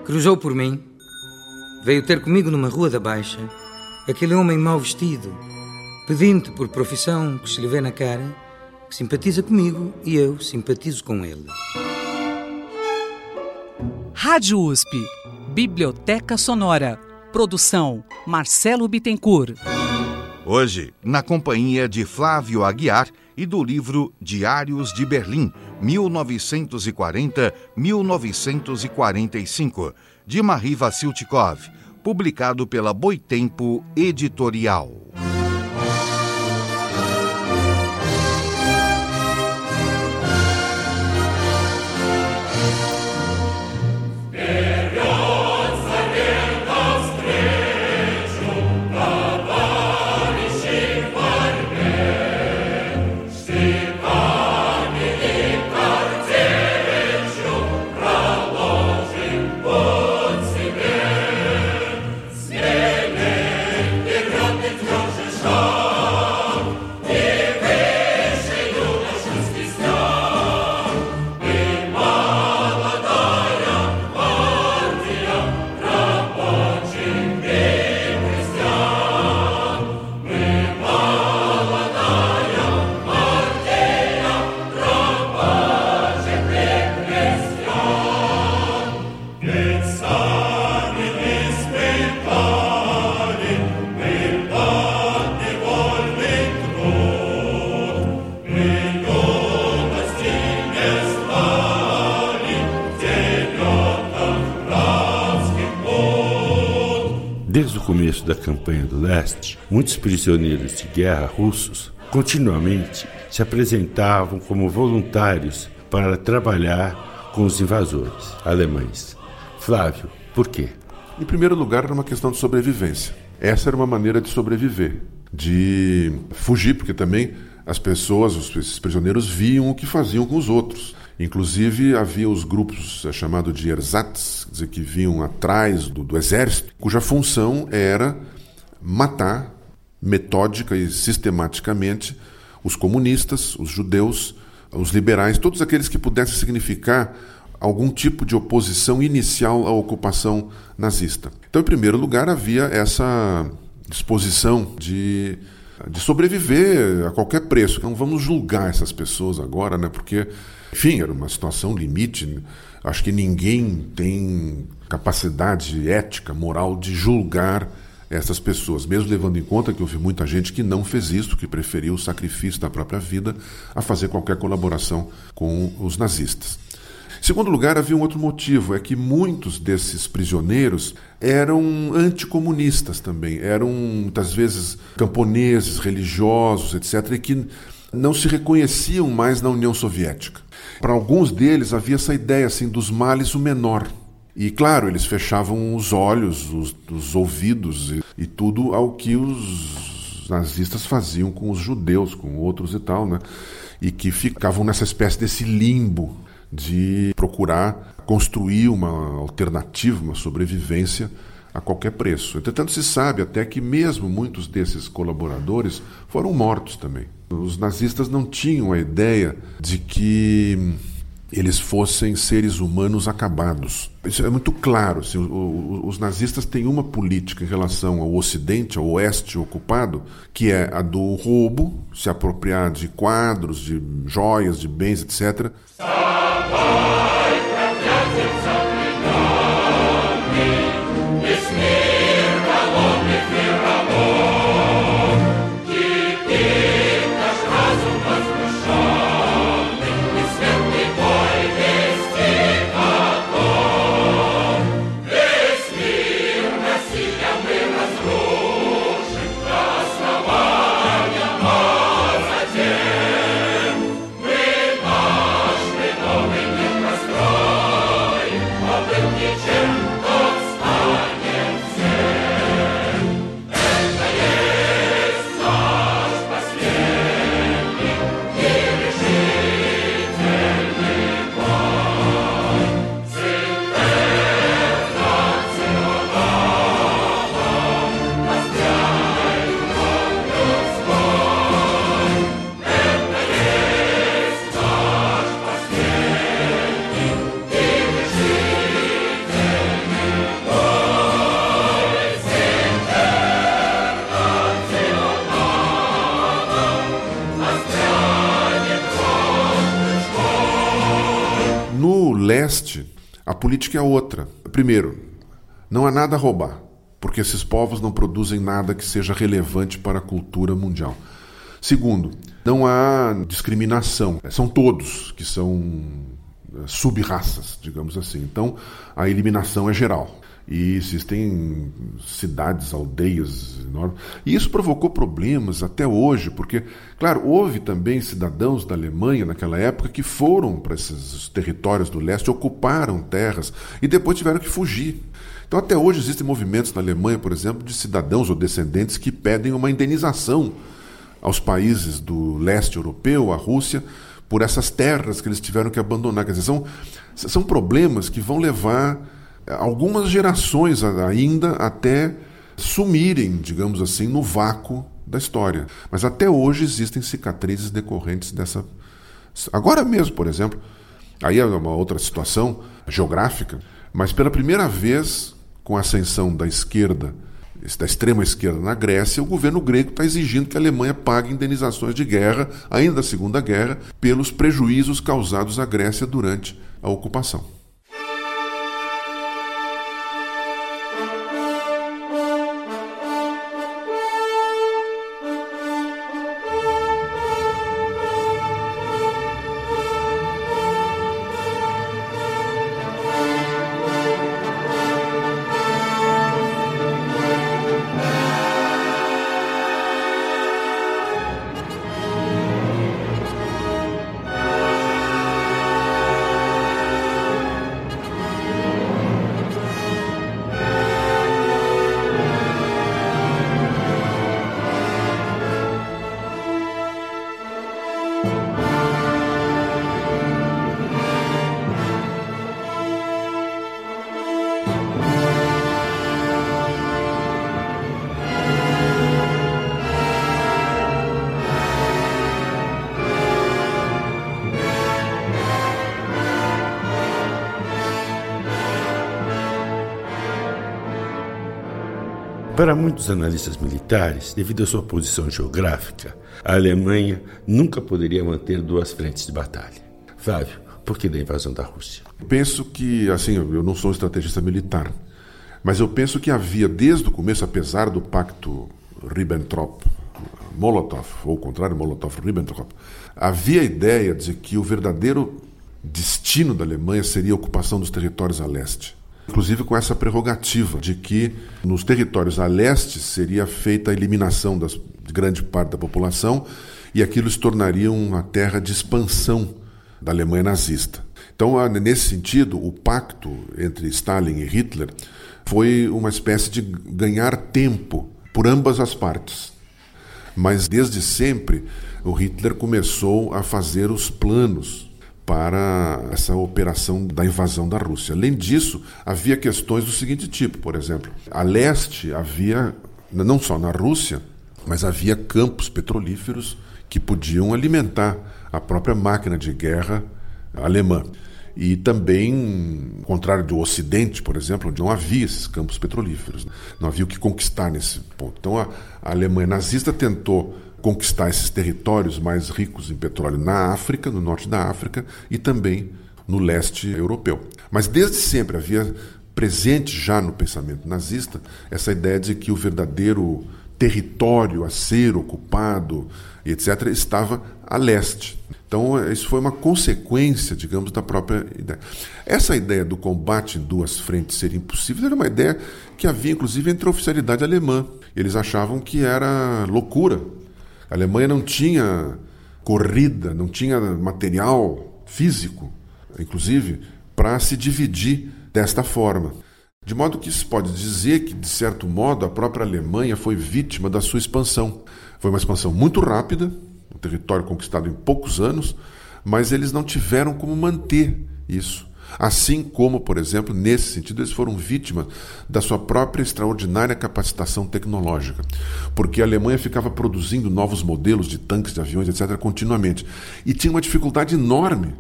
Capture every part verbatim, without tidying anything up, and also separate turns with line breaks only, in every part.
cruzou por mim. Veio ter comigo numa rua da Baixa aquele homem mal vestido, pedinte por profissão que se lhe vê na cara, que simpatiza comigo e eu simpatizo com ele.
Rádio U S P, Biblioteca Sonora. Produção Marcelo Bittencourt.
Hoje, na companhia de Flávio Aguiar e do livro Diários de Berlim, mil novecentos e quarenta a mil novecentos e quarenta e cinco, de Marie Vassiltikov, publicado pela Boitempo Editorial.
Desde o começo da campanha do leste, muitos prisioneiros de guerra russos continuamente se apresentavam como voluntários para trabalhar com os invasores alemães. Flávio, por quê?
Em primeiro lugar, era uma questão de sobrevivência. Essa era uma maneira de sobreviver, de fugir, porque também as pessoas, esses prisioneiros, viam o que faziam com os outros. Inclusive, havia os grupos é, chamados de ersatz, quer dizer, que vinham atrás do, do exército, cuja função era matar metódica e sistematicamente os comunistas, os judeus, os liberais, todos aqueles que pudessem significar algum tipo de oposição inicial à ocupação nazista. Então, em primeiro lugar, havia essa disposição de, de sobreviver a qualquer preço. Não vamos julgar essas pessoas agora, né? Porque, enfim, era uma situação limite. Acho que ninguém tem capacidade ética, moral de julgar essas pessoas, mesmo levando em conta que houve muita gente que não fez isso, que preferiu o sacrifício da própria vida a fazer qualquer colaboração com os nazistas. Em segundo lugar, havia um outro motivo, é que muitos desses prisioneiros eram anticomunistas também, eram muitas vezes camponeses, religiosos, etcétera, e que não se reconheciam mais na União Soviética. Para alguns deles havia essa ideia assim, dos males o menor. E claro, eles fechavam os olhos, os, os ouvidos e, e tudo ao que os nazistas faziam com os judeus, com outros e tal, né? E que ficavam nessa espécie desse limbo de procurar construir uma alternativa, uma sobrevivência a qualquer preço. Entretanto, se sabe até que mesmo muitos desses colaboradores foram mortos também. Os nazistas não tinham a ideia de que eles fossem seres humanos acabados. Isso é muito claro. Assim, os nazistas têm uma política em relação ao Ocidente, ao Oeste ocupado, que é a do roubo, se apropriar de quadros, de joias, de bens, etcétera.
With
No leste, a política é outra. Primeiro, não há nada a roubar, porque esses povos não produzem nada que seja relevante para a cultura mundial. Segundo, não há discriminação. São todos que são sub-raças, digamos assim. Então, a eliminação é geral. E existem cidades, aldeias enormes. E isso provocou problemas até hoje, porque, claro, houve também cidadãos da Alemanha naquela época que foram para esses territórios do leste, ocuparam terras e depois tiveram que fugir. Então, até hoje existem movimentos na Alemanha, por exemplo, de cidadãos ou descendentes que pedem uma indenização aos países do leste europeu, à Rússia, por essas terras que eles tiveram que abandonar. Quer dizer, são, são problemas que vão levar algumas gerações ainda até sumirem, digamos assim, no vácuo da história. Mas até hoje existem cicatrizes decorrentes dessa... Agora mesmo, por exemplo, aí é uma outra situação geográfica, mas pela primeira vez, com a ascensão da esquerda, da extrema esquerda na Grécia, o governo grego está exigindo que a Alemanha pague indenizações de guerra, ainda da Segunda Guerra, pelos prejuízos causados à Grécia durante a ocupação.
Para muitos analistas militares, devido à sua posição geográfica, a Alemanha nunca poderia manter duas frentes de batalha. Flávio, por que da invasão da Rússia?
Penso que, assim, eu não sou estrategista militar, mas eu penso que havia desde o começo, apesar do pacto Ribbentrop-Molotov, ou ao contrário, Molotov-Ribbentrop, havia a ideia de que o verdadeiro destino da Alemanha seria a ocupação dos territórios a leste. Inclusive com essa prerrogativa de que nos territórios a leste seria feita a eliminação das, de grande parte da população e aquilo se tornaria uma terra de expansão da Alemanha nazista. Então, nesse sentido, o pacto entre Stalin e Hitler foi uma espécie de ganhar tempo por ambas as partes. Mas desde sempre o Hitler começou a fazer os planos para essa operação da invasão da Rússia. Além disso, havia questões do seguinte tipo, por exemplo, a leste havia, não só na Rússia, mas havia campos petrolíferos que podiam alimentar a própria máquina de guerra alemã. E também, ao contrário do Ocidente, por exemplo, onde não havia esses campos petrolíferos, não havia o que conquistar nesse ponto. Então a, a Alemanha nazista tentou conquistar esses territórios mais ricos em petróleo na África, no norte da África e também no leste europeu. Mas desde sempre havia presente já no pensamento nazista essa ideia de que o verdadeiro território a ser ocupado, etcétera, estava a leste. Então isso foi uma consequência, digamos, da própria ideia. Essa ideia do combate em duas frentes ser impossível era uma ideia que havia, inclusive, entre a oficialidade alemã. Eles achavam que era loucura. A Alemanha não tinha corrida, não tinha material físico, inclusive, para se dividir desta forma. De modo que se pode dizer que, de certo modo, a própria Alemanha foi vítima da sua expansão. Foi uma expansão muito rápida, um território conquistado em poucos anos, mas eles não tiveram como manter isso. Assim como, por exemplo, nesse sentido, eles foram vítimas da sua própria extraordinária capacitação tecnológica, porque a Alemanha ficava produzindo novos modelos de tanques, de aviões, etcétera, continuamente, e tinha uma dificuldade enorme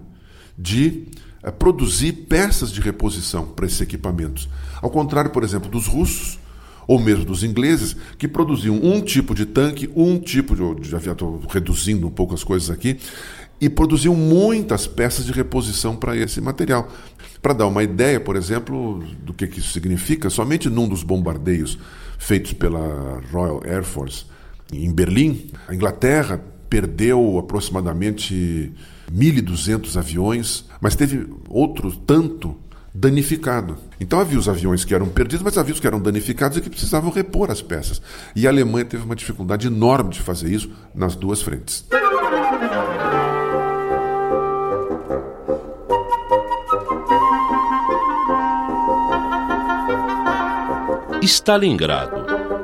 de eh, produzir peças de reposição para esses equipamentos. Ao contrário, por exemplo, dos russos, ou mesmo dos ingleses, que produziam um tipo de tanque, um tipo de, de avião, estou reduzindo um pouco as coisas aqui, e produziam muitas peças de reposição para esse material. Para dar uma ideia, por exemplo, do que isso significa, somente num dos bombardeios feitos pela Royal Air Force em Berlim, a Inglaterra perdeu aproximadamente mil e duzentos aviões, mas teve outro tanto danificado. Então havia os aviões que eram perdidos, mas havia os que eram danificados e que precisavam repor as peças. E a Alemanha teve uma dificuldade enorme de fazer isso nas duas frentes.
Stalingrado.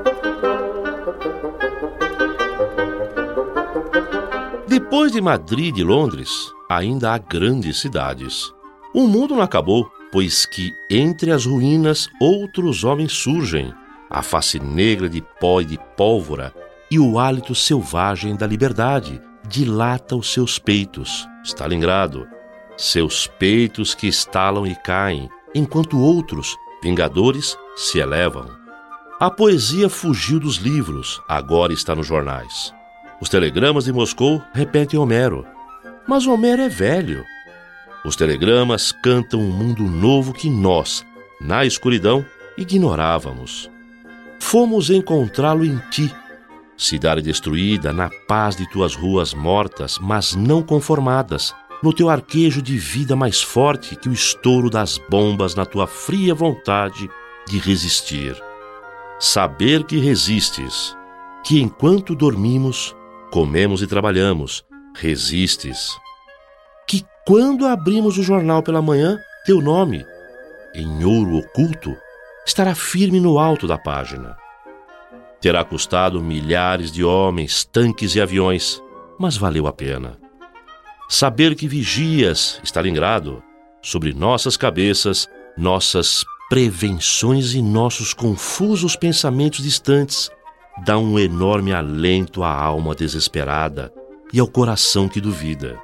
Depois de Madrid e Londres, ainda há grandes cidades. O mundo não acabou, pois que entre as ruínas outros homens surgem, a face negra de pó e de pólvora e o hálito selvagem da liberdade dilata os seus peitos. Stalingrado. Seus peitos que estalam e caem, enquanto outros, vingadores, se elevam. A poesia fugiu dos livros, agora está nos jornais. Os telegramas de Moscou repetem Homero, mas Homero é velho. Os telegramas cantam um mundo novo que nós, na escuridão, ignorávamos. Fomos encontrá-lo em ti, cidade destruída na paz de tuas ruas mortas, mas não conformadas, no teu arquejo de vida mais forte que o estouro das bombas na tua fria vontade de resistir. Saber que resistes, que enquanto dormimos, comemos e trabalhamos, resistes. Que quando abrimos o jornal pela manhã, teu nome, em ouro oculto, estará firme no alto da página. Terá custado milhares de homens, tanques e aviões, mas valeu a pena. Saber que vigias, Stalingrado, sobre nossas cabeças, nossas prevenções e nossos confusos pensamentos distantes, dá um enorme alento à alma desesperada e ao coração que duvida.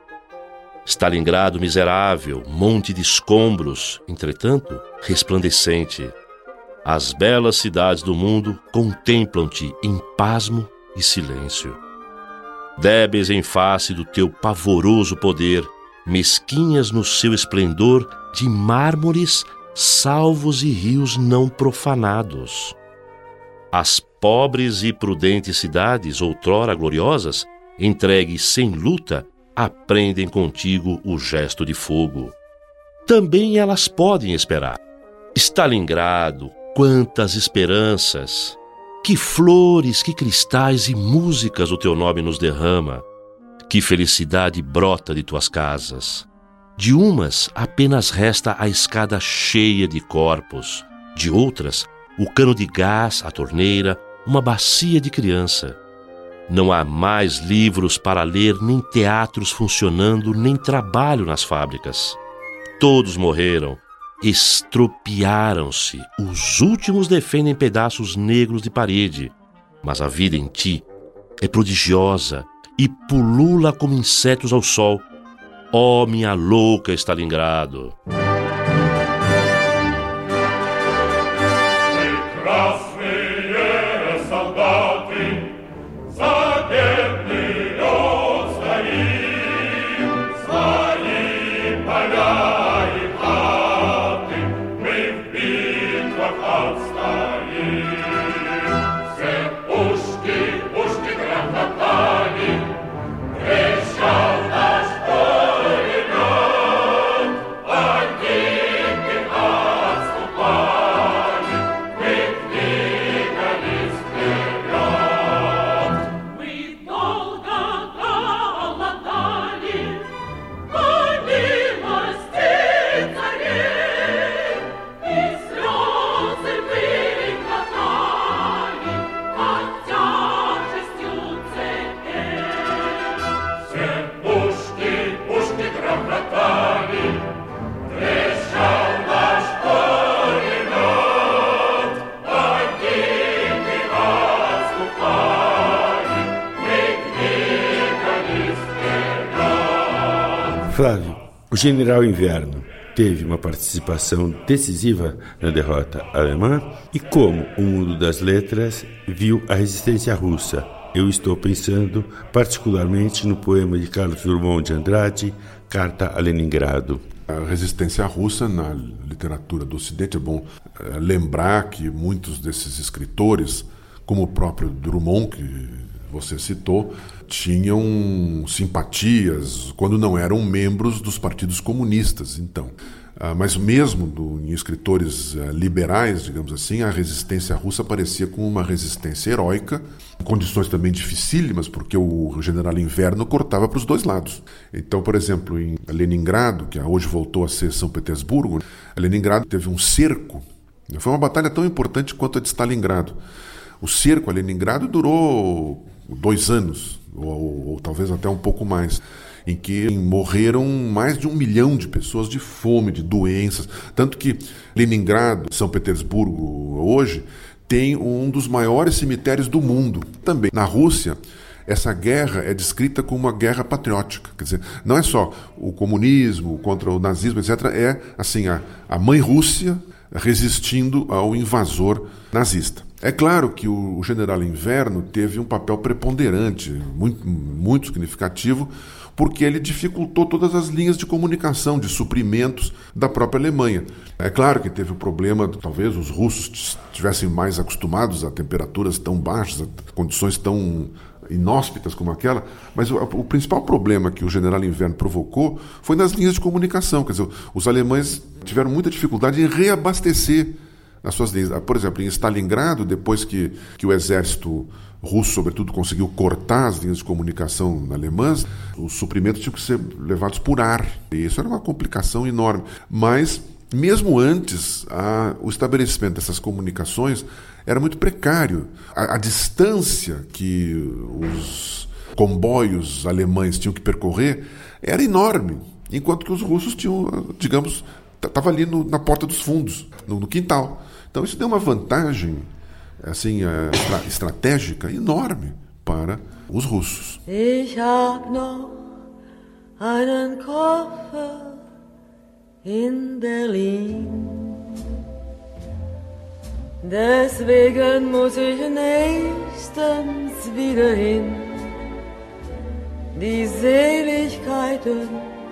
Stalingrado miserável, monte de escombros, entretanto, resplandecente. As belas cidades do mundo contemplam-te em pasmo e silêncio. Débeis em face do teu pavoroso poder, mesquinhas no seu esplendor de mármores, salvos e rios não profanados. As pobres e prudentes cidades, outrora gloriosas, entregues sem luta, aprendem contigo o gesto de fogo. Também elas podem esperar. Stalingrado, quantas esperanças! Que flores, que cristais e músicas o teu nome nos derrama. Que felicidade brota de tuas casas. De umas apenas resta a escada cheia de corpos. De outras, o cano de gás, a torneira, uma bacia de criança. Não há mais livros para ler, nem teatros funcionando, nem trabalho nas fábricas. Todos morreram. Estropiaram-se, os últimos defendem pedaços negros de parede, mas a vida em ti é prodigiosa e pulula como insetos ao sol. Ó, oh, minha louca Stalingrado!
Flávio, o general Inverno teve uma participação decisiva na derrota alemã e como o mundo das letras viu a resistência russa Eu estou pensando particularmente no poema de Carlos Drummond de Andrade, Carta a Leningrado.
A resistência russa na literatura do Ocidente, é bom é, lembrar que muitos desses escritores, como o próprio Drummond, que você citou, tinham simpatias quando não eram membros dos partidos comunistas, então. Ah, mas mesmo do, em escritores ah, liberais, digamos assim, a resistência russa parecia como uma resistência heróica, condições também dificílimas, porque o general Inverno cortava para os dois lados. Então, por exemplo, em Leningrado, que hoje voltou a ser São Petersburgo, Leningrado teve um cerco. Foi uma batalha tão importante quanto a de Stalingrado. O cerco a Leningrado durou dois anos, ou, ou, ou talvez até um pouco mais, em que morreram mais de um milhão de pessoas de fome, de doenças. Tanto que Leningrado, São Petersburgo, hoje, tem um dos maiores cemitérios do mundo. Também, na Rússia, essa guerra é descrita como uma guerra patriótica. Quer dizer, não é só o comunismo contra o nazismo, etcétera. É, assim, a, a mãe Rússia resistindo ao invasor nazista. É claro que o, o general Inverno teve um papel preponderante, muito, muito significativo, porque ele dificultou todas as linhas de comunicação, de suprimentos da própria Alemanha. É claro que teve o problema, talvez os russos estivessem mais acostumados a temperaturas tão baixas, a condições tão inóspitas como aquela, mas o, o principal problema que o general Inverno provocou foi nas linhas de comunicação. Quer dizer, os alemães tiveram muita dificuldade em reabastecer as suas linhas. Por exemplo, em Stalingrado, depois que, que o exército russo, sobretudo, conseguiu cortar as linhas de comunicação alemãs, os suprimentos tinham que ser levados por ar. E isso era uma complicação enorme. Mas, mesmo antes, a, o estabelecimento dessas comunicações era muito precário. A, a distância que os comboios alemães tinham que percorrer era enorme, enquanto que os russos tinham, digamos, estava ali no, na porta dos fundos, no, no quintal. Então isso deu uma vantagem assim, estra, estratégica enorme para os russos.
Ich hab noch einen Koffer in Berlin. Deswegen muss ich nächstens wieder hin. Die Seligkeiten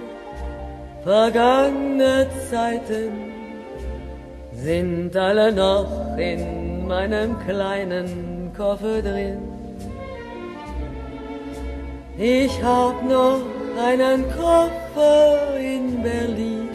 vergangene Zeiten sind alle noch in meinem kleinen Koffer drin. Ich hab noch einen Koffer in Berlin.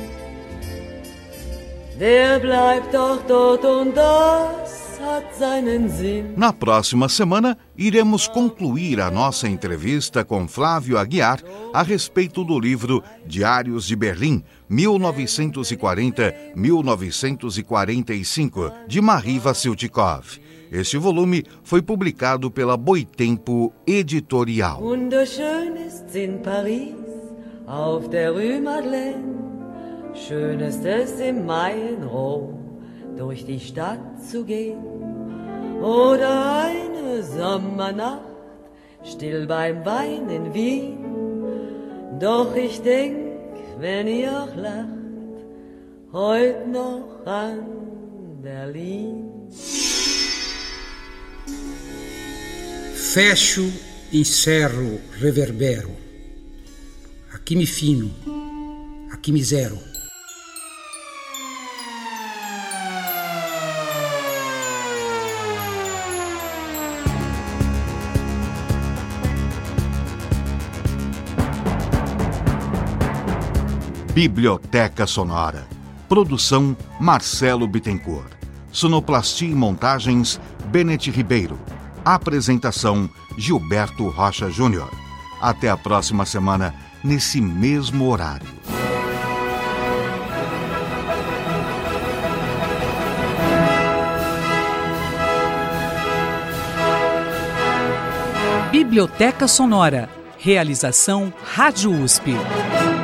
Der bleibt doch dort und das hat seinen Sinn.
Na próxima semana, iremos concluir a nossa entrevista com Flávio Aguiar a respeito do livro Diários de Berlim, mil novecentos e quarenta a mil novecentos e quarenta e cinco, de Marie Vassiltchikov. Este volume foi publicado pela Boitempo Editorial.
Wunderschön ist's in Paris, auf der Rue Madeleine. Schön ist es im Mai in Rom, durch die Stadt zu gehen. Oder eine Sommernacht, still beim Wein in Wien. Doch ich denk, wenn ihr auch lacht, heut noch an Berlin.
Fecho, encerro, reverbero. Aqui me fino, aqui me zero.
Biblioteca Sonora. Produção Marcelo Bittencourt. Sonoplastia e montagens Bennett Ribeiro. Apresentação Gilberto Rocha Júnior. Até a próxima semana, nesse mesmo horário.
Biblioteca Sonora. Realização Rádio U S P.